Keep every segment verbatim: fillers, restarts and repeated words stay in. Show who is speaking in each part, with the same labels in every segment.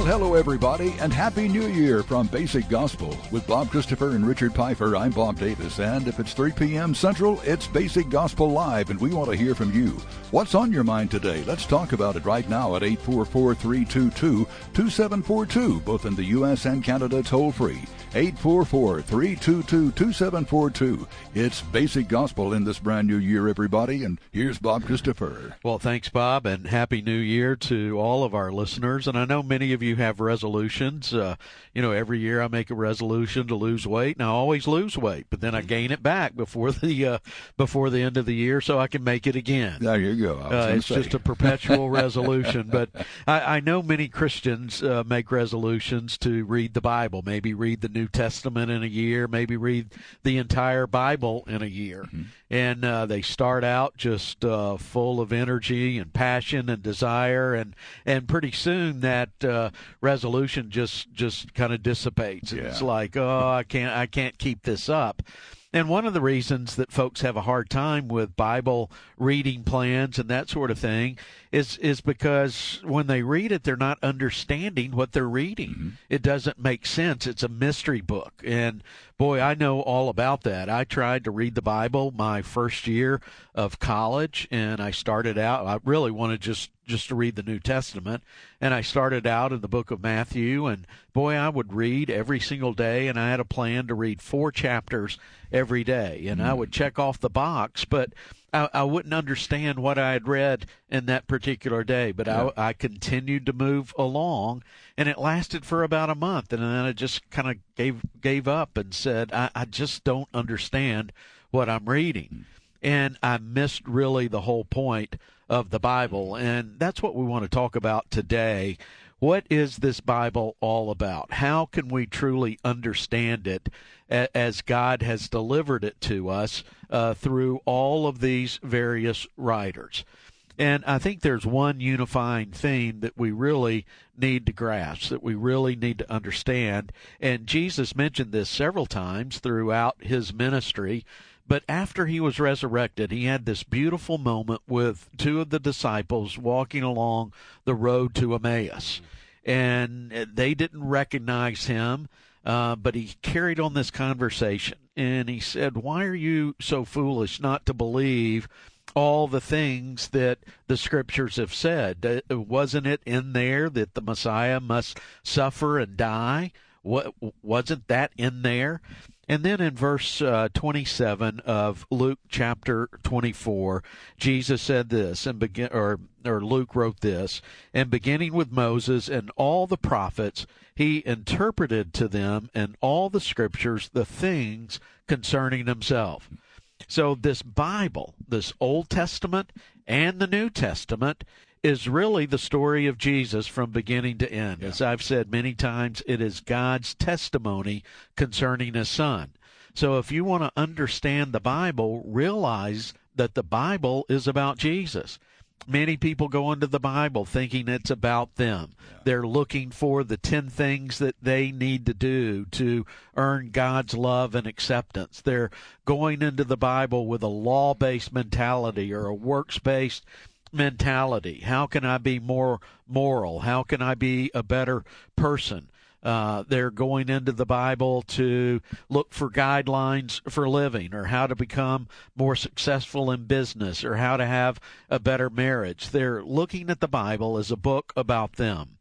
Speaker 1: Well, hello, everybody, and Happy New Year from Basic Gospel. With Bob Christopher and Richard Pfeiffer, I'm Bob Davis, and if it's three p.m. Central, it's Basic Gospel Live, and we want to hear from you. What's on your mind today? Let's talk about it right now at eight four four, three two two, two seven four two, both in the U S and Canada toll-free. eight four four, three two two, two seven four two. It's Basic Gospel in this brand new year, everybody, and here's Bob Christopher.
Speaker 2: Well, thanks, Bob, and Happy New Year to all of our listeners. And I know many of you have resolutions. Uh, you know, every year I make a resolution to lose weight, and I always lose weight, but then I gain it back before the uh, before the end of the year so I can make it again.
Speaker 1: There you go.
Speaker 2: Uh, it's say. just a perpetual resolution. But I, I know many Christians uh, make resolutions to read the Bible, maybe read the New Testament in a year, maybe read the entire Bible in a year. Mm-hmm. And uh, they start out just uh, full of energy and passion and desire, and, and pretty soon that uh, resolution just just kind of dissipates. Yeah. It's like, oh, I can't I can't keep this up. And one of the reasons that folks have a hard time with Bible reading plans and that sort of thing is is because when they read it, they're not understanding what they're reading. Mm-hmm. It doesn't make sense. It's a mystery book. And, boy, I know all about that. I tried to read the Bible my first year of college, and I started out, I really wanted just just to read the New Testament, and I started out in the book of Matthew, and boy, I would read every single day, and I had a plan to read four chapters every day, and mm. I would check off the box, but I, I wouldn't understand what I had read in that particular day, but yeah. I, I continued to move along, and it lasted for about a month, and then I just kind of gave gave up and said, I, I just don't understand what I'm reading. Mm. And I missed really the whole point of the Bible, and that's what we want to talk about today. What is this Bible all about? How can we truly understand it as God has delivered it to us uh, through all of these various writers? And I think there's one unifying theme that we really need to grasp, that we really need to understand. And Jesus mentioned this several times throughout his ministry. But after he was resurrected, he had this beautiful moment with two of the disciples walking along the road to Emmaus. And they didn't recognize him, uh, but he carried on this conversation. And he said, why are you so foolish not to believe all the things that the Scriptures have said? Wasn't it in there that the Messiah must suffer and die? What, wasn't that in there? And then in verse uh, twenty-seven of Luke chapter twenty-four, Jesus said this, and begin, or, or Luke wrote this, and beginning with Moses and all the prophets, he interpreted to them in all the Scriptures the things concerning himself. So this Bible, this Old Testament and the New Testament, is really the story of Jesus from beginning to end. Yeah. As I've said many times, it is God's testimony concerning his Son. So if you want to understand the Bible, realize that the Bible is about Jesus. Many people go into the Bible thinking it's about them. Yeah. They're looking for the ten things that they need to do to earn God's love and acceptance. They're going into the Bible with a law-based mentality or a works-based mentality. How can I be more moral? How can I be a better person? Uh, they're going into the Bible to look for guidelines for living, or how to become more successful in business, or how to have a better marriage. They're looking at the Bible as a book about them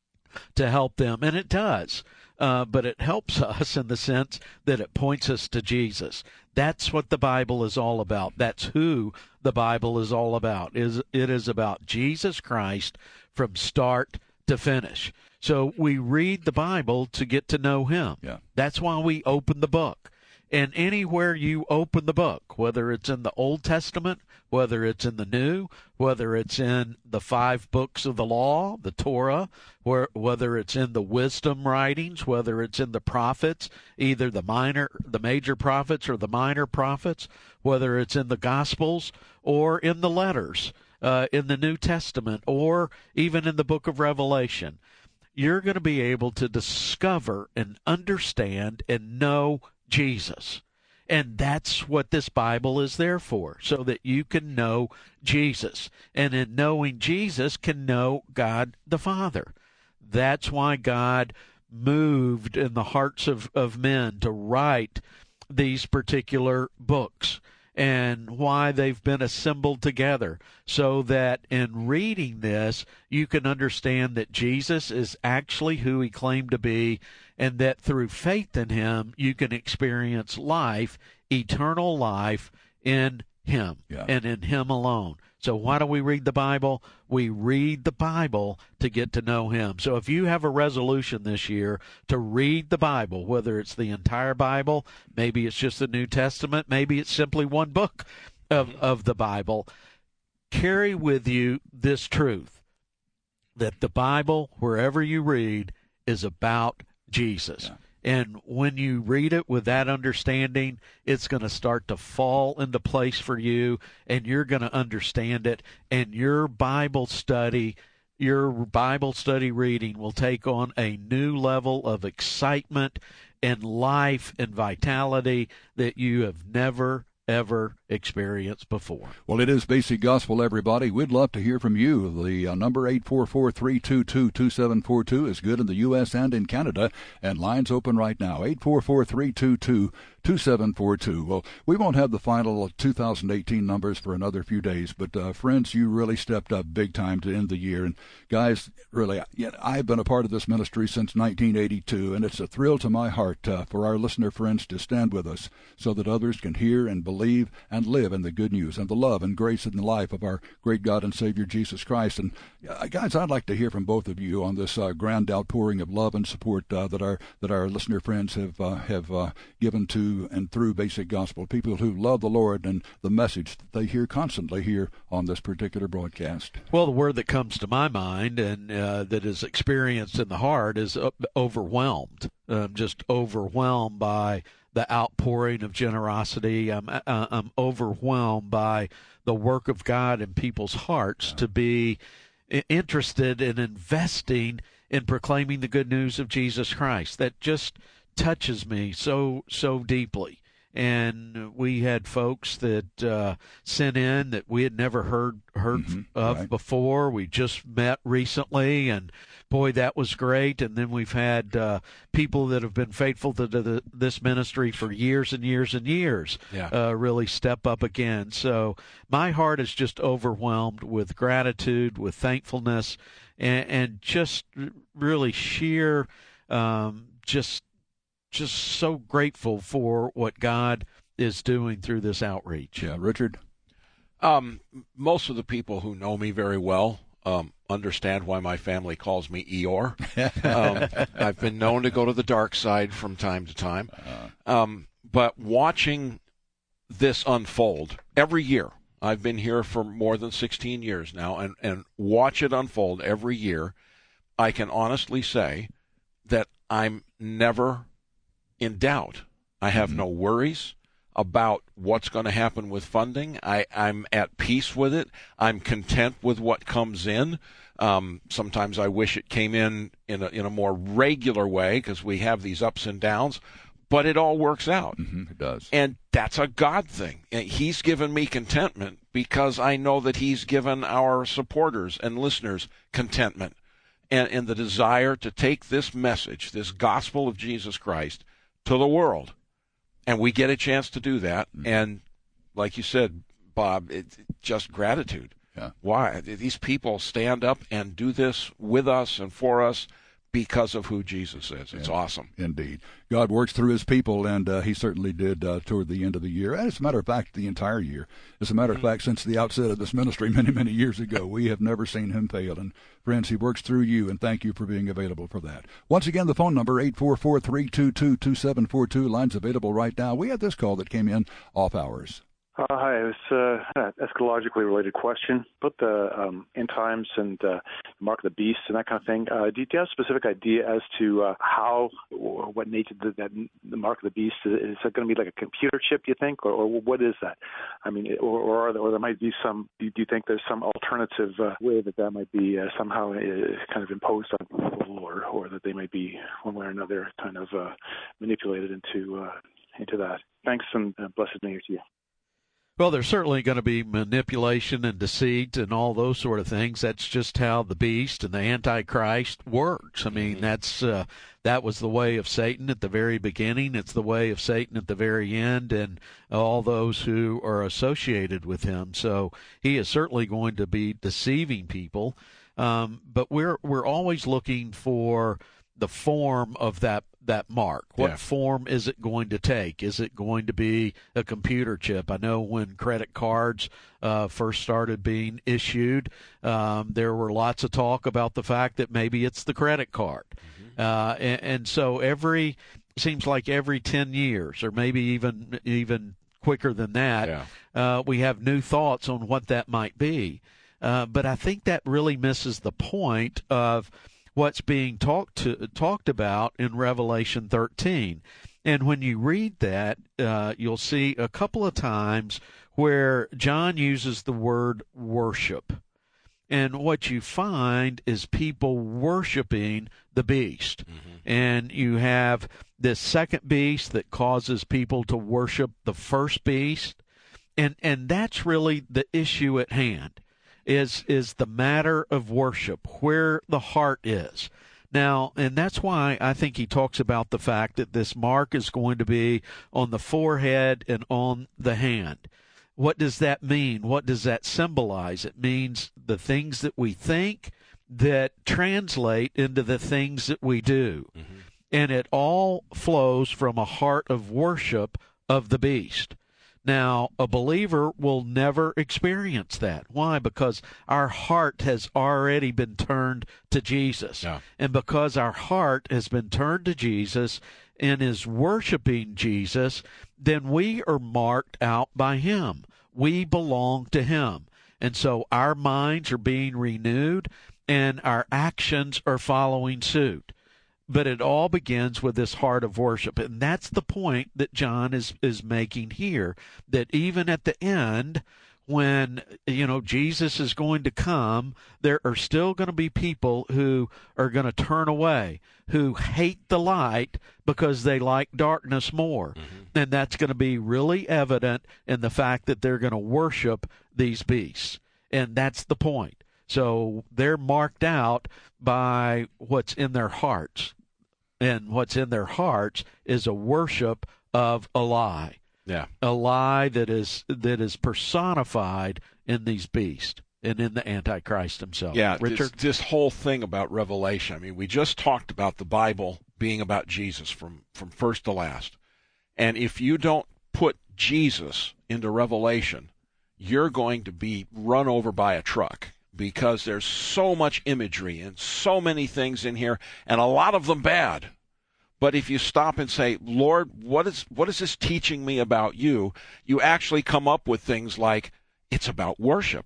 Speaker 2: to help them, and it does. Uh, but it helps us in the sense that it points us to Jesus. That's what the Bible is all about. That's who the Bible is all about. Is It is about Jesus Christ from start to finish. So we read the Bible to get to know him. Yeah. That's why we open the book. And anywhere you open the book, whether it's in the Old Testament, whether it's in the New, whether it's in the five books of the law, the Torah, where, whether it's in the wisdom writings, whether it's in the prophets, either the minor, the major prophets or the minor prophets, whether it's in the Gospels or in the letters, uh, in the New Testament, or even in the book of Revelation, you're going to be able to discover and understand and know Jesus. And that's what this Bible is there for, so that you can know Jesus. And in knowing Jesus, can know God the Father. That's why God moved in the hearts of, of men to write these particular books, and why they've been assembled together, so that in reading this, you can understand that Jesus is actually who he claimed to be, and that through faith in him, you can experience life, eternal life in him, yeah. and in him alone. So why do we read the Bible? We read the Bible to get to know him. So if you have a resolution this year to read the Bible, whether it's the entire Bible, maybe it's just the New Testament, maybe it's simply one book of, of the Bible, carry with you this truth, that the Bible, wherever you read, is about Jesus. Yeah. And when you read it with that understanding, it's going to start to fall into place for you, and you're going to understand it. And your Bible study, your Bible study reading will take on a new level of excitement and life and vitality that you have never ever experienced before.
Speaker 1: Well, it is Basic Gospel, everybody. We'd love to hear from you. The uh, number eight four four, three two two, two seven four two is good in the U S and in Canada, and lines open right now, eight four four, three two two, two seven four two. Well, we won't have the final two thousand eighteen numbers for another few days, but uh, friends, you really stepped up big time to end the year. And guys, really, yeah, I've been a part of this ministry since nineteen eighty-two, and it's a thrill to my heart uh, for our listener friends to stand with us so that others can hear and believe and live in the good news and the love and grace in the life of our great God and Savior Jesus Christ. And uh, guys, I'd like to hear from both of you on this uh, grand outpouring of love and support uh, that our that our listener friends have uh, have uh, given to and through Basic Gospel, people who love the Lord and the message that they hear constantly here on this particular broadcast.
Speaker 2: Well, the word that comes to my mind and uh, that is experienced in the heart is uh, overwhelmed. I'm just overwhelmed by the outpouring of generosity. I'm, uh, I'm overwhelmed by the work of God in people's hearts, yeah. to be interested in investing in proclaiming the good news of Jesus Christ. That just touches me so, so deeply. And we had folks that uh, sent in that we had never heard heard mm-hmm, of right. before. We just met recently, and boy, that was great. And then we've had uh, people that have been faithful to the, this ministry for years and years and years yeah. uh, really step up again. So my heart is just overwhelmed with gratitude, with thankfulness, and, and just really sheer, um, just just so grateful for what God is doing through this outreach.
Speaker 1: Yeah, Richard?
Speaker 3: Um, most of the people who know me very well um, understand why my family calls me Eeyore. um, I've been known to go to the dark side from time to time. Um, but watching this unfold every year, I've been here for more than sixteen years now, and, and watch it unfold every year, I can honestly say that I'm never in doubt. I have mm-hmm. no worries about what's going to happen with funding. I, I'm at peace with it. I'm content with what comes in. Um, sometimes I wish it came in in a, in a more regular way because we have these ups and downs, but it all works out.
Speaker 1: Mm-hmm, it does.
Speaker 3: And that's a God thing. He's given me contentment because I know that he's given our supporters and listeners contentment and, and the desire to take this message, this gospel of Jesus Christ, to the world. And we get a chance to do that. Mm-hmm. And like you said, Bob, it's just gratitude.
Speaker 1: Yeah.
Speaker 3: Why? These people stand up and do this with us and for us because of who Jesus is. It's
Speaker 1: yeah,
Speaker 3: awesome.
Speaker 1: Indeed. God works through his people, and uh, he certainly did uh, toward the end of the year. And as a matter of fact, the entire year. As a matter of fact, since the outset of this ministry many, many years ago, we have never seen him fail. And friends, he works through you, and thank you for being available for that. Once again, the phone number, eight four four, three two two, two seven four two. Line's available right now. We had this call that came in off hours.
Speaker 4: Uh, hi, it was uh, an eschatologically related question about the um, end times and uh, the mark of the beast and that kind of thing. Uh, do, you, do you have a specific idea as to uh, how or what nature the, that the mark of the beast is? Is it going to be like a computer chip, do you think, or, or what is that? I mean, or or, are there, or there might be some. Do you think there's some alternative uh, way that that might be uh, somehow uh, kind of imposed on people, or or that they might be one way or another kind of uh, manipulated into uh, into that? Thanks, and uh, blessed New Year to you.
Speaker 2: Well, there's certainly going to be manipulation and deceit and all those sort of things. That's just how the beast and the Antichrist works. I mean, mm-hmm. that's uh, that was the way of Satan at the very beginning. It's the way of Satan at the very end, and all those who are associated with him. So he is certainly going to be deceiving people. Um, but we're we're always looking for the form of that that mark. What
Speaker 3: yeah.
Speaker 2: form is it going to take? Is it going to be a computer chip? I know when credit cards uh, first started being issued, um, there were lots of talk about the fact that maybe it's the credit card. Mm-hmm. Uh, and, and so every seems like every ten years, or maybe even even quicker than that,
Speaker 3: yeah.
Speaker 2: uh, we have new thoughts on what that might be. Uh, but I think that really misses the point of what's being talked to, talked about in Revelation thirteen. And when you read that, uh, you'll see a couple of times where John uses the word worship. And what you find is people worshiping the beast. Mm-hmm. And you have this second beast that causes people to worship the first beast. And, and that's really the issue at hand. Is is the matter of worship, where the heart is. Now, and that's why I think he talks about the fact that this mark is going to be on the forehead and on the hand. What does that mean? What does that symbolize? It means the things that we think that translate into the things that we do. Mm-hmm. And it all flows from a heart of worship of the beast. Now, a believer will never experience that. Why? Because our heart has already been turned to Jesus.
Speaker 3: Yeah.
Speaker 2: And because our heart has been turned to Jesus and is worshiping Jesus, then we are marked out by him. We belong to him. And so our minds are being renewed and our actions are following suit. But it all begins with this heart of worship. And that's the point that John is, is making here, that even at the end, when, you know, Jesus is going to come, there are still going to be people who are going to turn away, who hate the light because they like darkness more. Mm-hmm. And that's going to be really evident in the fact that they're going to worship these beasts. And that's the point. So they're marked out by what's in their hearts. And what's in their hearts is a worship of a lie.
Speaker 3: Yeah.
Speaker 2: A lie that is that is personified in these beasts and in the Antichrist himself.
Speaker 3: Yeah,
Speaker 2: Richard?
Speaker 3: This, this whole thing about Revelation, I mean, we just talked about the Bible being about Jesus from, from first to last. And if you don't put Jesus into Revelation, you're going to be run over by a truck. Because there's so much imagery and so many things in here, and a lot of them bad. But if you stop and say, Lord, what is what is this teaching me about you? You actually come up with things like, it's about worship.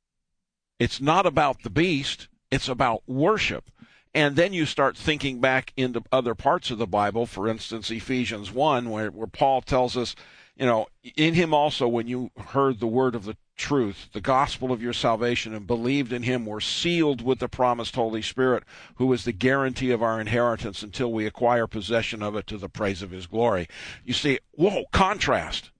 Speaker 3: It's not about the beast. It's about worship. And then you start thinking back into other parts of the Bible, for instance, Ephesians one, where, where Paul tells us, you know, in him also, when you heard the word of the truth, the gospel of your salvation, and believed in him, were sealed with the promised Holy Spirit, who is the guarantee of our inheritance until we acquire possession of it to the praise of his glory. You see, whoa, contrast.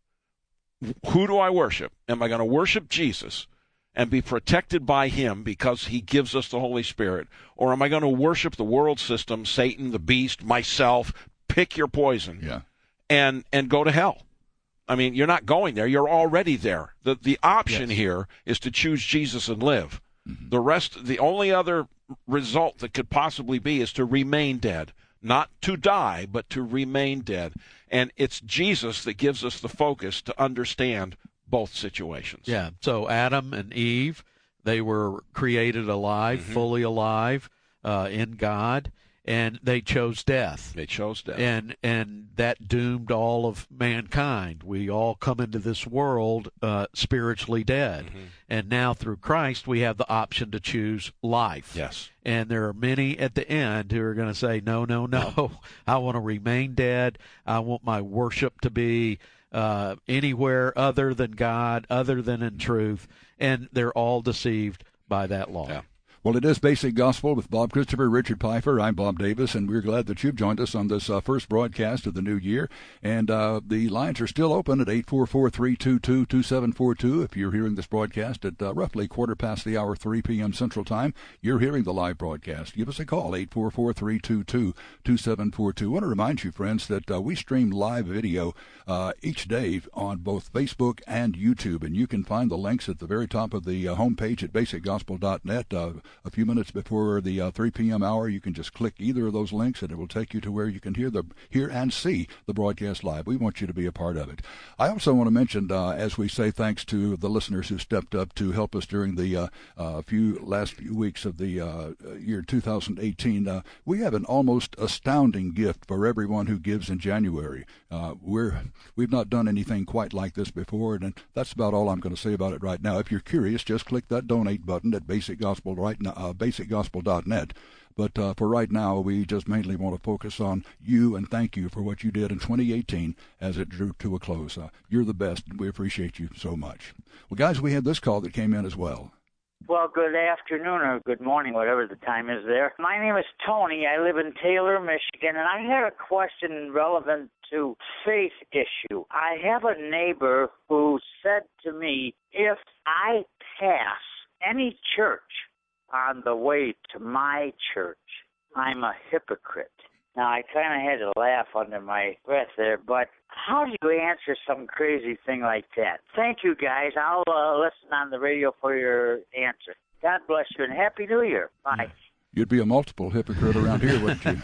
Speaker 3: Who do I worship? Am I going to worship Jesus and be protected by him because he gives us the Holy Spirit? Or am I going to worship the world system, Satan, the beast, myself, pick your poison,
Speaker 1: yeah.
Speaker 3: and and go to hell? I mean, you're not going there. You're already there. The the option
Speaker 2: yes.
Speaker 3: here is to choose Jesus and live.
Speaker 1: Mm-hmm.
Speaker 3: The rest, the only other result that could possibly be is to remain dead. Not to die, but to remain dead. And it's Jesus that gives us the focus to understand both situations.
Speaker 2: Yeah, so Adam and Eve, they were created alive, mm-hmm. fully alive uh, in God. And they chose death.
Speaker 3: They chose death.
Speaker 2: And and that doomed all of mankind. We all come into this world uh, spiritually dead. Mm-hmm. And now through Christ, we have the option to choose life.
Speaker 3: Yes.
Speaker 2: And there are many at the end who are going to say, no, no, no. I want to remain dead. I want my worship to be uh, anywhere other than God, other than in truth. And they're all deceived by that law.
Speaker 3: Yeah.
Speaker 1: Well, it is Basic Gospel with Bob Christopher, Richard Pfeiffer. I'm Bob Davis, and we're glad that you've joined us on this uh, first broadcast of the new year. And uh, the lines are still open at eight four four, three two two, two seven four two. If you're hearing this broadcast at uh, roughly quarter past the hour, three p.m. Central Time, you're hearing the live broadcast. Give us a call, eight four four, three two two, two seven four two. I want to remind you, friends, that uh, we stream live video uh, each day on both Facebook and YouTube, and you can find the links at the very top of the uh, homepage at basic gospel dot net. Uh, a few minutes before the uh, three p.m. hour, you can just click either of those links, and it will take you to where you can hear the hear and see the broadcast live. We want you to be a part of it. I also want to mention, uh, as we say, thanks to the listeners who stepped up to help us during the uh, uh, few last few weeks of the uh, year two thousand eighteen. Uh, we have an almost astounding gift for everyone who gives in January. Uh, we're we've not done anything quite like this before, and that's about all I'm going to say about it right now. If you're curious, just click that donate button at Basic Gospel right now, uh, basic gospel dot net. But uh, for right now, we just mainly want to focus on you and thank you for what you did in twenty eighteen as it drew to a close. Uh, you're the best, and we appreciate you so much. Well, guys, we had this call that came in as well.
Speaker 5: Well, good afternoon or good morning, whatever the time is there. My name is Tony. I live in Taylor, Michigan, and I had a question relevant to faith issue. I have a neighbor who said to me, if I pass any church on the way to my church, I'm a hypocrite. Now, I kind of had to laugh under my breath there, but how do you answer some crazy thing like that? Thank you, guys. I'll uh, listen on the radio for your answer. God bless you, and Happy New Year. Bye.
Speaker 1: You'd be a multiple hypocrite around here, wouldn't you?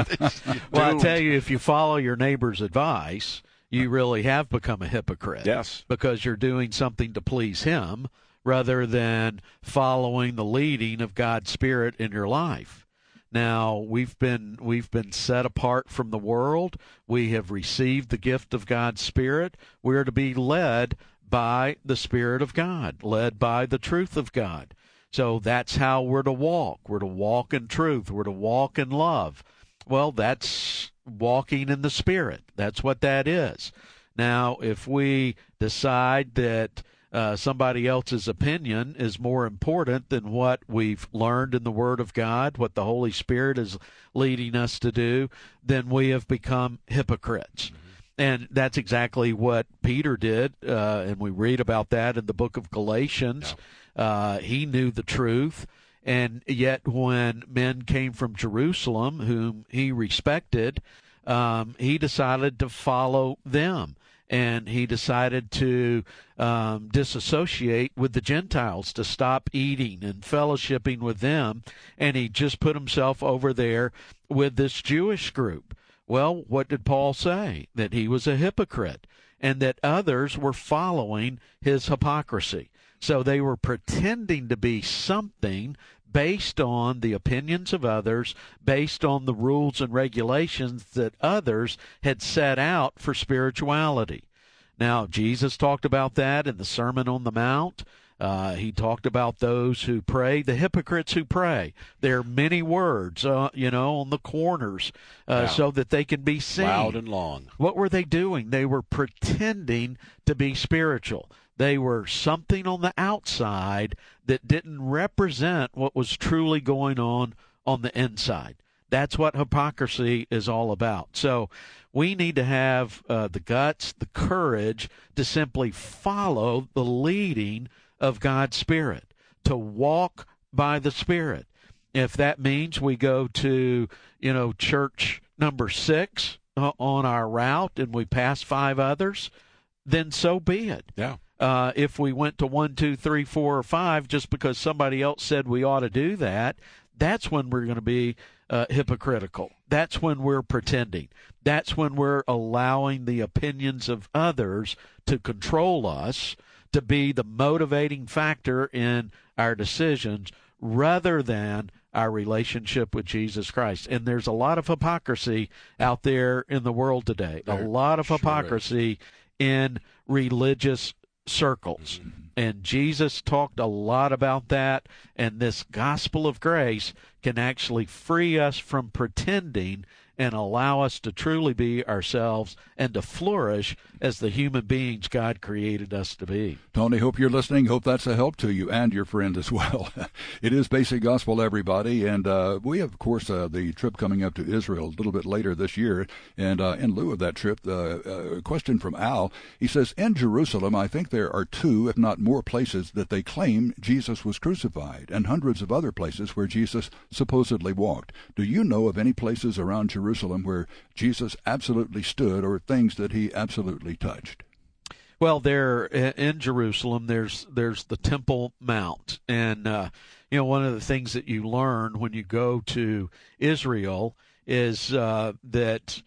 Speaker 2: Well, I tell you, if you follow your neighbor's advice, you really have become a hypocrite.
Speaker 3: Yes.
Speaker 2: Because you're doing something to please him rather than following the leading of God's Spirit in your life. Now, we've been we've been set apart from the world. We have received the gift of God's Spirit. We are to be led by the Spirit of God, led by the truth of God. So that's how we're to walk. We're to walk in truth. We're to walk in love. Well, that's walking in the Spirit. That's what that is. Now, if we decide that Uh, somebody else's opinion is more important than what we've learned in the Word of God, what the Holy Spirit is leading us to do, then we have become hypocrites. Mm-hmm. And that's exactly what Peter did, uh, and we read about that in the book of Galatians. Yeah. Uh, he knew the truth, and yet when men came from Jerusalem, whom he respected, um, he decided to follow them. And he decided to um, disassociate with the Gentiles, to stop eating and fellowshipping with them, and he just put himself over there with this Jewish group. Well, what did Paul say? That he was a hypocrite, and that others were following his hypocrisy. So they were pretending to be something based on the opinions of others, based on the rules and regulations that others had set out for spirituality. Now, Jesus talked about that in the Sermon on the Mount. Uh, he talked about those who pray, the hypocrites who pray. There are many words, uh, you know, on the corners uh,
Speaker 3: yeah.
Speaker 2: so that they can be seen.
Speaker 3: Loud and long.
Speaker 2: What were they doing? They were pretending to be spiritual. They were something on the outside that didn't represent what was truly going on on the inside. That's what hypocrisy is all about. So we need to have uh, the guts, the courage to simply follow the leading of God's Spirit, to walk by the Spirit. If that means we go to, you know, church number six uh, on our route and we pass five others, then so be it.
Speaker 3: Yeah.
Speaker 2: Uh, if we went to one, two, three, four, or five just because somebody else said we ought to do that, that's when we're going to be uh, hypocritical. That's when we're pretending. That's when we're allowing the opinions of others to control us, to be the motivating factor in our decisions rather than our relationship with Jesus Christ. And there's a lot of hypocrisy out there in the world today, there a lot of
Speaker 3: sure
Speaker 2: hypocrisy
Speaker 3: is.
Speaker 2: in religious circles. Mm-hmm. And Jesus talked a lot about that, and this gospel of grace can actually free us from pretending and allow us to truly be ourselves and to flourish as the human beings God created us to be.
Speaker 1: Tony, hope you're listening. Hope that's a help to you and your friend as well. It is Basic Gospel, everybody, and uh, we have, of course, uh, the trip coming up to Israel a little bit later this year, and uh, in lieu of that trip, uh, a question from Al. He says, in Jerusalem, I think there are two, if not more, places that they claim Jesus was crucified, and hundreds of other places where Jesus supposedly walked. Do you know of any places around Jerusalem where Jesus absolutely stood, or things that he absolutely touched?
Speaker 2: Well, there in Jerusalem, there's there's the Temple Mount, and uh, you know, one of the things that you learn when you go to Israel is uh, that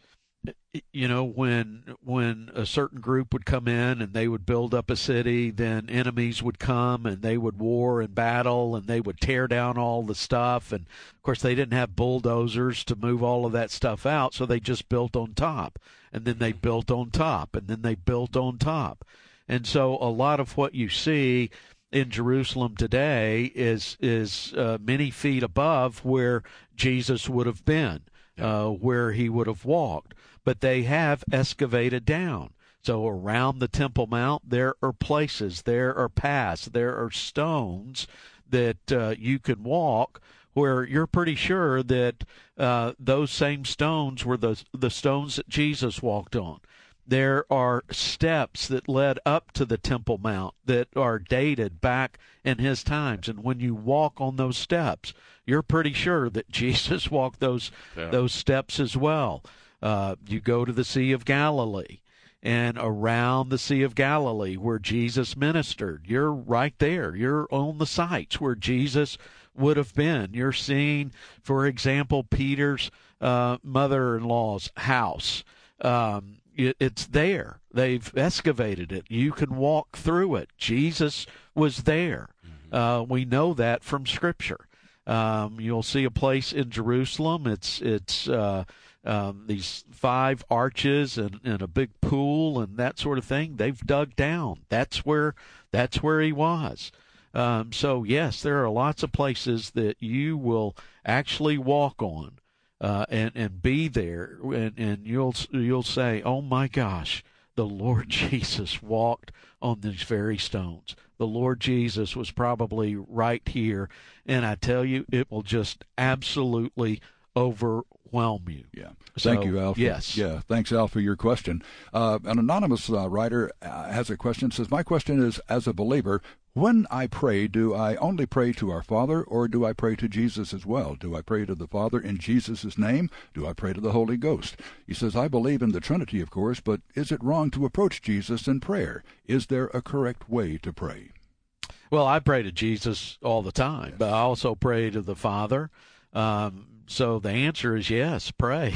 Speaker 2: you know when when a certain group would come in and they would build up a city, then enemies would come and they would war and battle and they would tear down all the stuff. And of course, they didn't have bulldozers to move all of that stuff out, so they just built on top. And then they built on top, and then they built on top. And so a lot of what you see in Jerusalem today is is uh, many feet above where Jesus would have been, uh, where he would have walked. But they have excavated down. So around the Temple Mount, there are places, there are paths, there are stones that uh, you can walk where you're pretty sure that uh, those same stones were the the stones that Jesus walked on. There are steps that led up to the Temple Mount that are dated back in his times, and when you walk on those steps, you're pretty sure that Jesus walked those yeah. those steps as well. Uh, you go to the Sea of Galilee, and around the Sea of Galilee where Jesus ministered, you're right there. You're on the sites where Jesus would have been. You're seeing, for example, Peter's uh, mother-in-law's house. Um, it, it's there. They've excavated it. You can walk through it. Jesus was there. Mm-hmm. Uh, we know that from Scripture. Um, you'll see a place in Jerusalem. It's it's uh, um, these five arches and, and a big pool and that sort of thing. They've dug down. That's where that's where he was. Um, so, yes, there are lots of places that you will actually walk on uh, and, and be there, and, and you'll you'll say, oh, my gosh, the Lord Jesus walked on these very stones. The Lord Jesus was probably right here, and I tell you, it will just absolutely overwhelm you.
Speaker 1: Yeah. Thank so, you, Al. For,
Speaker 2: yes.
Speaker 1: Yeah. Thanks, Al, for your question. Uh, an anonymous uh, writer uh, has a question. Says, my question is, as a believer, when I pray, do I only pray to our Father, or do I pray to Jesus as well? Do I pray to the Father in Jesus' name? Do I pray to the Holy Ghost? He says, I believe in the Trinity, of course, but is it wrong to approach Jesus in prayer? Is there a correct way to pray?
Speaker 2: Well, I pray to Jesus all the time, yes. But I also pray to the Father. Um, so the answer is yes, pray.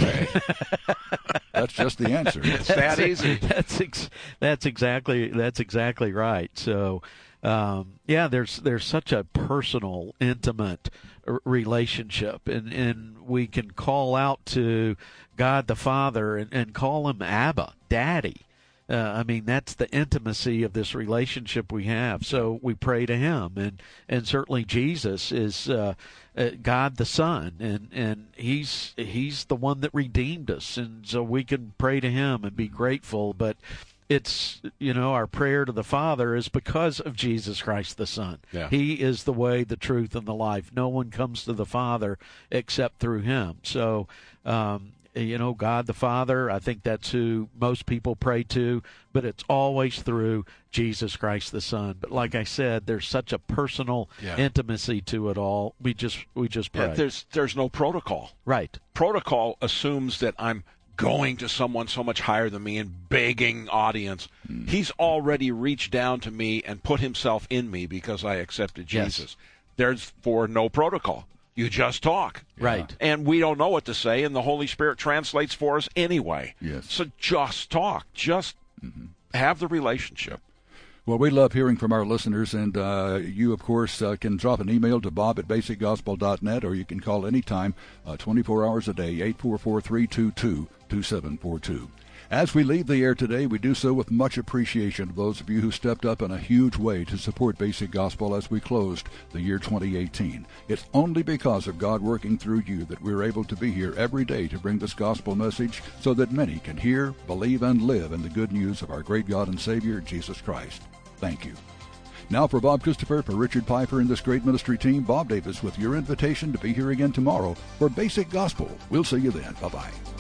Speaker 1: That's just the answer.
Speaker 3: It's that easy.
Speaker 2: That's ex- that's exactly that's exactly right. So, um, yeah, there's there's such a personal, intimate r- relationship, and, and we can call out to God the Father and, and call him Abba, Daddy. Uh, I mean, that's the intimacy of this relationship we have. So we pray to him, and, and certainly Jesus is uh, uh, God the Son, and, and he's he's the one that redeemed us, and so we can pray to him and be grateful. But it's, you know, our prayer to the Father is because of Jesus Christ the Son.
Speaker 3: Yeah.
Speaker 2: He is the way, the truth, and the life. No one comes to the Father except through him. So, um, you know, God the Father, I think that's who most people pray to, but it's always through Jesus Christ the Son. But like I said, there's such a personal yeah. intimacy to it all. We just we just pray.
Speaker 3: Yeah, there's there's no protocol.
Speaker 2: Right.
Speaker 3: Protocol assumes that I'm going to someone so much higher than me and begging audience. Mm. He's already reached down to me and put himself in me because I accepted Jesus. Yes. There's for no protocol. You just talk.
Speaker 2: Right.
Speaker 3: And we don't know what to say, and the Holy Spirit translates for us anyway.
Speaker 1: Yes.
Speaker 3: So just talk. Just mm-hmm. have the relationship.
Speaker 1: Well, we love hearing from our listeners, and uh, you, of course, uh, can drop an email to bob at basic gospel dot net, or you can call anytime, uh, twenty-four hours a day, eight four four, three two two, two seven four two. As we leave the air today, we do so with much appreciation of those of you who stepped up in a huge way to support Basic Gospel as we closed the year twenty eighteen. It's only because of God working through you that we're able to be here every day to bring this gospel message so that many can hear, believe, and live in the good news of our great God and Savior, Jesus Christ. Thank you. Now for Bob Christopher, for Richard Pfeiffer and this great ministry team, Bob Davis with your invitation to be here again tomorrow for Basic Gospel. We'll see you then. Bye-bye.